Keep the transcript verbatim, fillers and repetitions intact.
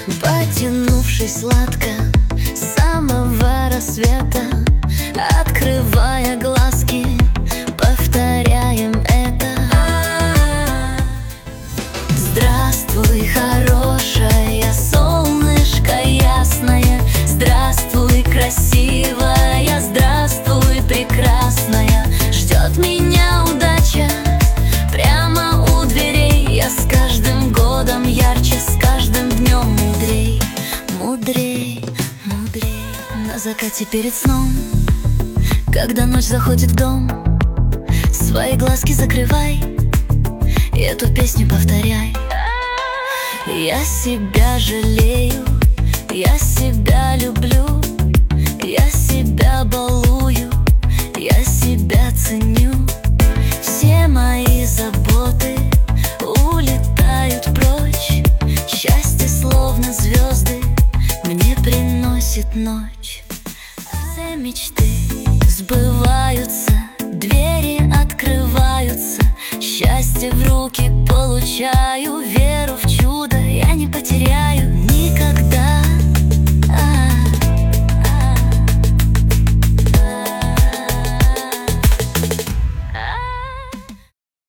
Потянувшись сладко с самого рассвета, открывая глазки, повторяем это. Здравствуй, хорошая, солнышко ясное. Здравствуй, красивая, здравствуй, прекрасная. Ждет меня удача прямо у дверей. Я с каждым годом ярче, с каждым днем мудрей, мудрей, мудрей. На закате перед сном, когда ночь заходит в дом, свои глазки закрывай и эту песню повторяй. Я себя жалею, я себя люблю, я себя балую, я себя ценю. Все мои заботы улетают прочь. Счастье словно звезды мне приносит ночь. Все мечты сбываются, двери открываются. Счастье в руки получаю, веру в чудо я не потеряю никогда.